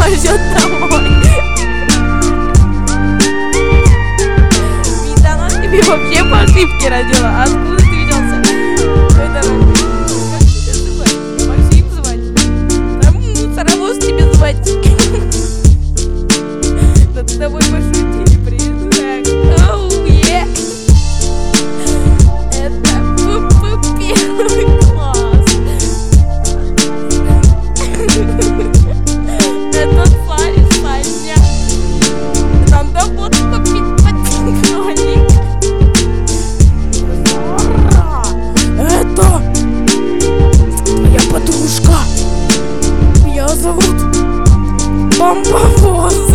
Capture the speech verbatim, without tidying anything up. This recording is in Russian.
мама ждет домой. Видана, тебе вообще по ошибке родила. Откуда ты взялся? Это... Как тебя звать? Максим звать? Да мусоровоз тебе звать. Над тобой пошутили, придурок. Оу, е. Это первый класс. Это Саня, Саня. Надо вот попить подтяжник. Это моя подружка. Меня зовут Бомбовоз.